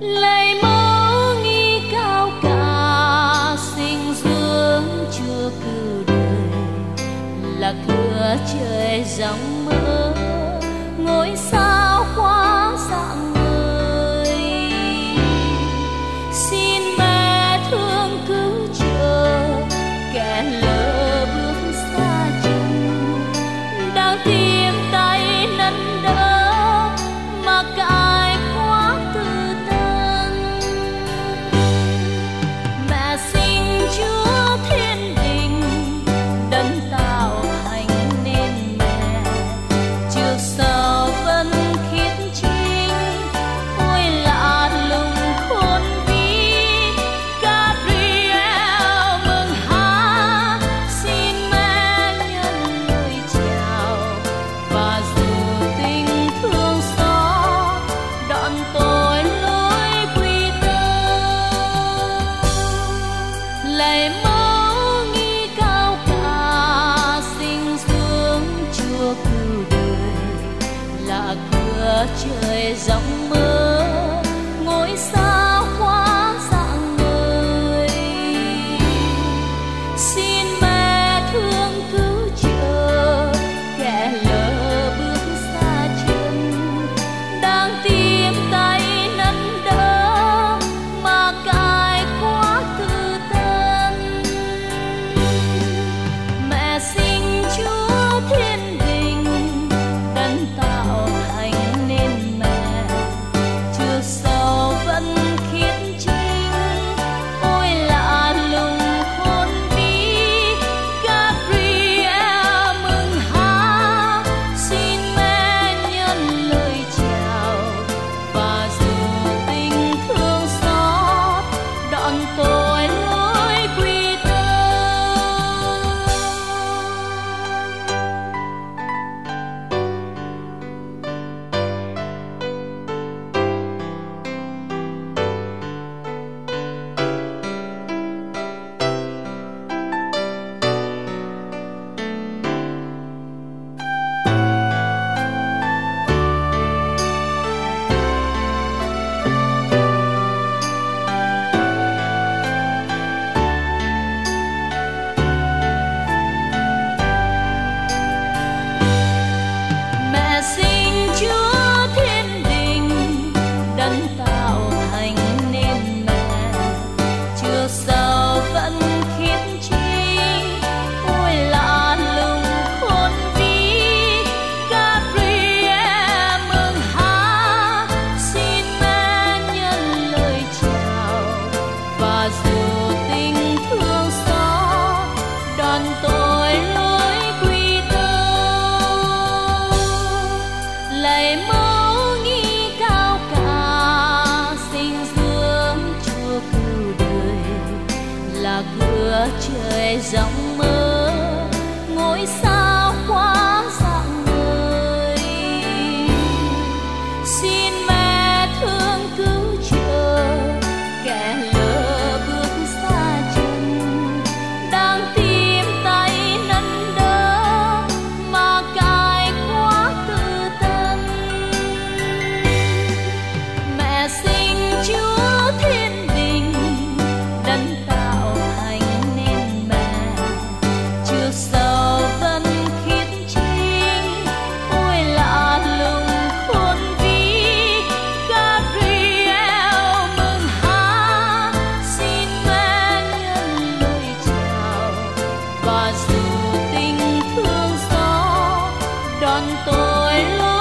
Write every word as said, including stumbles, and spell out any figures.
Lạy mẫu nghi cao cả, sinh dưỡng chưa cừu đời, là cửa trời rộng mơ, ngôi sao khoáng rạng ngời. Xin mẹ thương cứu trợ kẻ lỡ bước xa chân, đang tìm tay nâng đỡ mà cài quá từ tân. Mẹ sinh Chúa thiên đình, đấng tạo thành nên mẹ, trước sau vẫn khiết chính. Ôi lạ lùng khôn vĩ, Gabriel mừng hát, xin mẹ nhân lời chào. Và dù tình thương xót, đón tôi lối quy tơ. Lạy mẫu nghi cao cả, sinh dưỡng Chúa cừu đời, là cửa trời rộng mơ, ngôi sao khoáng rạng ngời. Xin mẹ thương cứu trợ kẻ lỡ bước xa chân, đang tìm tay nâng đỡ mà cài quá từ tân. Mẹ sinh Chúa thiên đình, đấng tạo thành nên mẹ, trước sau vẫn khiết chính. Ôi lạ lùng khôn vĩ, Gabriel mừng hát, xin mẹ nhân lời chào. Và dù tình thương xót, đón tôi lối quy tơ. Mẹ sinh Chúa thiên đình, đấng tạo thành nên mẹ, trước sau vẫn khiết chính. Ôi lạ lùng khôn vĩ, Gabriel mừng hát, xin mẹ nhân lời chào. Và dù tình thương xót, đón tôi lối quy tơ. Lạy mẫu nghi cao cả, sinh dưỡng Chúa cừu đời, là cửa trời rộng mơ, ngôi sao khoáng rạng ngời. Xin mẹ thương cứu trợ kẻ lỡ bước xa chân, đang tìm tay nâng đỡ mà cài quá từ tân. Mẹ sinh Chúa thiên đình, đấng tạo thành nên mẹ, trước sau vẫn khiết chính. Ôi lạ lùng khôn vĩ, Gabriel mừng hát, xin mẹ nhân lời chào. Và dù tình thương xót, đón tôi lối